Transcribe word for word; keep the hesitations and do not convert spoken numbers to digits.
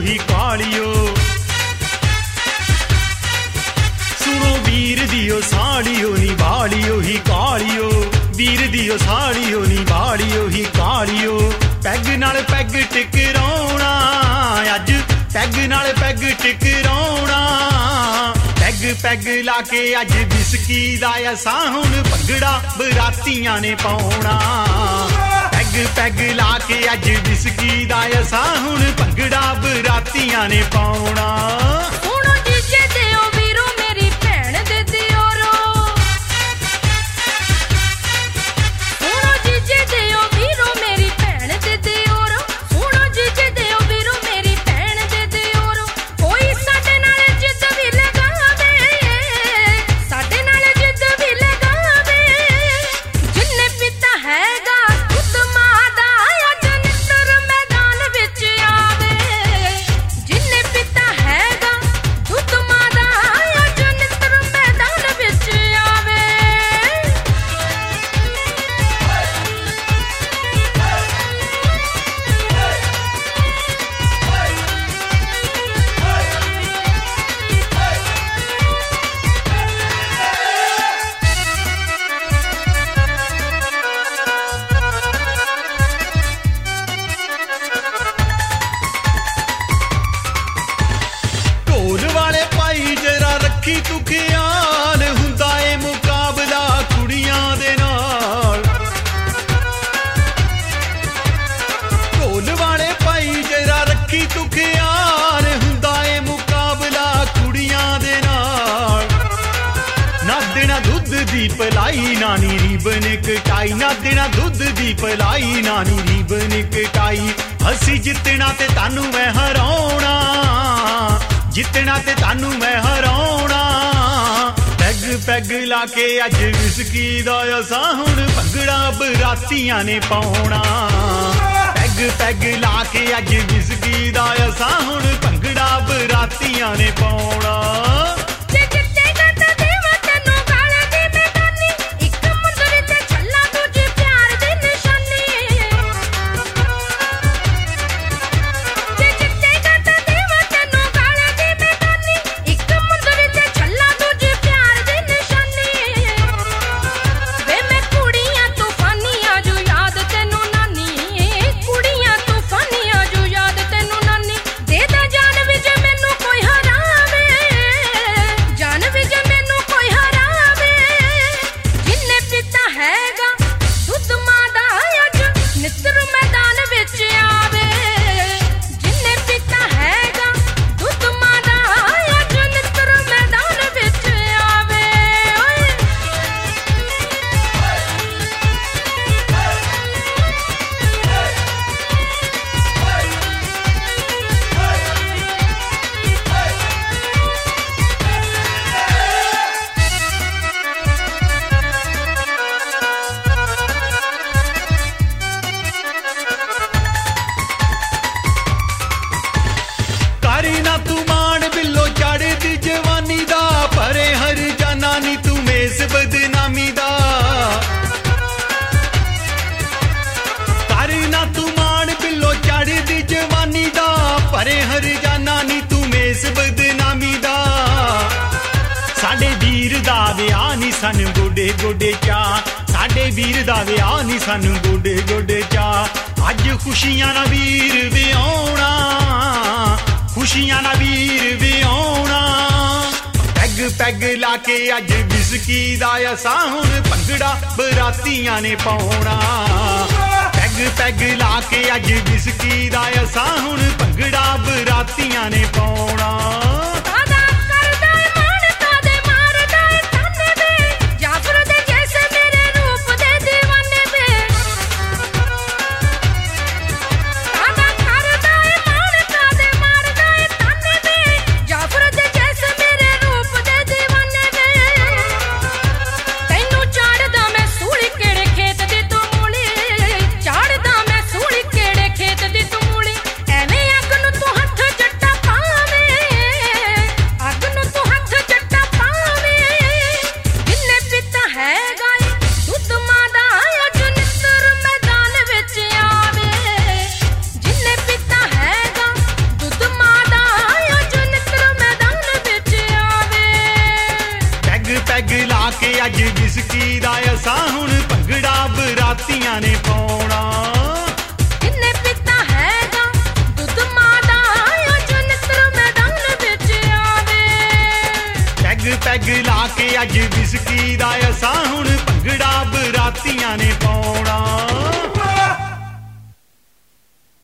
ही कालियो सुनो वीर दियो साड़ियो नी बालियो ही कालियो वीर दियो साड़ियो नी बालियो ही कालियो पैग नाल पैग टिकराउणा अज पैग नाल पैग टिकराउणा पैग पैग लाके अज विस्की दा असां हुण भंगड़ा बरातियां ने पाउणा पैग पैग लाके अज विस्की दा असां हुण भंगड़ा बरातियां ने पाउणा सुनो जीजे दियो वीरो मेरी भैन दे दियोरो सुनो जीजे दियो वीरो मेरी भैन दे दियोरो सुनो जीजे दियो वीरो मेरी भैन दे दियोरो कोई साडे नाल जिद भी लगावे साडे नाल जिद भी लगावे जिन्ने पिता हैगा खुद मां दा अज नितर मैदान विच आवे जिन्ने पिता हैगा खुद मां दा अज नितर मैदान विच आवे ढोल वाले भाई जरा रखी तू ख्याल हुंदा ए मुकाबला कुड़ियां दे नाल ढोल वाले भाई जरा रखी तू ख्याल हुंदा ए मुकाबला कुड़ियां दे नाल ना देना दुध दी पलाई नानी रीबन कटाई ना देना दुध दी पलाई नानी रीबन कटाई हसी जितना ते तानू मैं हराउणा जितना ते तानू मैं हराउणा पैग पैग लाके अज विस्की दा असां हुण भंगड़ा बरातियां ने पाउणा पैग पैग लाके अज विस्की दा असां हुण भंगड़ा बरातियां ने पाउणा जे जिੱਤੇਗਾ ਤਾਂ ਦੇਵਾਂ ਤੈਨੂੰ ਗਾਲਾਂ ਦੀ ਮੈਦਾਨੀ ਇੱਕ ਮੁੰਦਰੀ ਤੇ ਛੱਲਾ ਦੂਜੀ ਪਿਆਰ ਦੀ ਨਿਸ਼ਾਨੀ ਜੇ ਜਿੱਤੇਗਾ ਤਾਂ ਦੇਵਾਂ ਤੈਨੂੰ ਗਾਲਾਂ ਦੀ ਮੈਦਾਨੀ ਇੱਕ ਮੁੰਦਰੀ ਤੇ ਛੱਲਾ ਦੂਜੀ ਪਿਆਰ ਦੀ ਨਿਸ਼ਾਨੀ ਵੇ ਮੈਂ ਕੁੜੀਆਂ ਤੂਫਾਨੀਆਂ ਜੋ ਯਾਦ ਤੈਨੂੰ ਨਾਨੀ ਕੁੜੀਆਂ ਤੂਫਾਨੀਆਂ ਜੋ ਯਾਦ ਤੈਨੂੰ ਨਾਨੀ ਦੇ ਦਾ ਜਾਨ ਵੀ ਜੇ ਮੈਨੂੰ ਕੋਈ ਹਰਾਵੇ ਜਾਨ ਵੀ ਜੇ ਮੈਨੂੰ ਕੋਈ ਹਰਾਵੇ ਜਿੰਨੇ ਪਿਤਾ ਹੈਗਾ ਦੁੱਧ ਮਾਂ ਦਾ ਅਜ ਨਿੱਤਰ ਮੈਦਾਨ ਵਿੱਚ ਆਵੇ ਜਿੰਨੇ ਪਿਤਾ ਹੈਗਾ ਦੁੱਧ ਮਾਂ ਦਾ ਅਜ ਨਿੱਤਰ ਮੈਦਾਨ ਵਿੱਚ ਆਵੇ ਓਏ ਕਰੀ ਨਾ ਤੂੰ ਮਾਣ ਬਿੱਲੋ ਚੜ੍ਹਦੀ ਜਵਾਨੀ ਦਾ ਭਰੇ ਹਰ ਜਾਨਾ ਨੀ ਤੂੰ ਮੇਸ ਬਦਨਾਮੀ ਦਾ ਕਰੀ ਨਾ ਤੂੰ ਮਾਣ ਬਿੱਲੋ ਚੜ੍ਹਦੀ ਜਵਾਨੀ ਦਾ ਭਰੇ ਹਰ ਜਾਨਾ ਨੀ ਤੂੰ ਮੇਸ ਬਦਨਾਮੀ ਦਾ ਸਾਡੇ ਵੀਰ ਦਾ ਵਿਆਹ ਨੀ ਸਾਨੂੰ ਗੋਡੇ ਗੋਡੇ ਚਾ ਸਾਡੇ ਵੀਰ ਦਾ ਵਿਆਹ ਨੀ ਸਾਨੂੰ ਗੋਡੇ ਗੋਡੇ ਚਾ ਅੱਜ ਖੁਸ਼ੀਆਂ ਨਾਲ ਵੀਰ ਵਿਆਹੁਣਾ ਖੁਸ਼ੀਆਂ ਨਾਲ ਵੀਰ ਵਿਆਹੁਣਾ ਪੈਗ ਪੈਗ ਲਾ ਕੇ ਅੱਜ ਵਿਸਕੀ ਦਾ ਅਸਾਂ ਹੁਣ ਭੰਗੜਾ ਬਰਾਤੀਆਂ ਨੇ ਪਾਉਣਾ ਪੈਗ ਪੈਗ ਲਾ ਕੇ ਅੱਜ ਵਿਸਕੀ ਦਾ ਅਸਾਂ ਹੁਣ ਭੰਗੜਾ ਬਰਾਤੀਆਂ ਨੇ ਪਾਉਣਾ ਕਾਦਾ ਕਰਦਾ ਏ ਮਾਣ ਕਾਦੇ ਮਾਰਦਾ ਏ ਤਾਨੇ ਵੇ ਜਾਫਰ ਦੇ ਜੈਸੇ ਮੇਰੇ ਰੂਪ ਦੇ دیਵਾਨੇ ਵੇ ਕਾਦਾ ਕਰਦਾ ਏ ਮਾਣ ਕਾਦੇ ਮਾਰਦਾ ਏ ਤਾਨੇ ਵੇ ਜਾਫਰ ਦੇ ਜੈਸੇ ਮੇਰੇ ਰੂਪ ਦੇ دیਵਾਨੇ ਵੇ ਤੈਨੂੰ ਚਾੜਦਾ ਮੈਂ ਸੂਲੀ ਕਿਹੜੇ ਖੇਤ ਦੀ ਤੂੰ ਮੂਲੀ ਚਾੜਦਾ ਮੈਂ ਸੂਲੀ ਕਿਹੜੇ ਖੇਤ ਦੀ ਤੂੰ ਮੂਲੀ ਐਵੇਂ ਅੱਗ ਨੂੰ ਤੂੰ ਹੱਥ ਜੱਟਾ ਪਾਵੇਂ ਅੱਜ ਵਿਸਕੀ ਦਾ ਅਸਾਂ ਹੁਣ ਭੰਗੜਾ ਬਰਾਤੀਆਂ ਨੇ ਪਾਉਣਾ। ਕਿੰਨੇ ਪੀਤਾ ਹੈਗਾ ਦੁੱਧ ਮਾਂ ਦਾ ਓ ਜਨਤਰ ਮੈਦਾਨ ਵਿੱਚ ਆਵੇ। ਪੈਗ ਪੈਗ ਲਾ ਕੇ ਅੱਜ ਵਿਸਕੀ ਦਾ ਅਸਾਂ ਹੁਣ ਭੰਗੜਾ ਬਰਾਤੀਆਂ ਨੇ ਪਾਉਣਾ।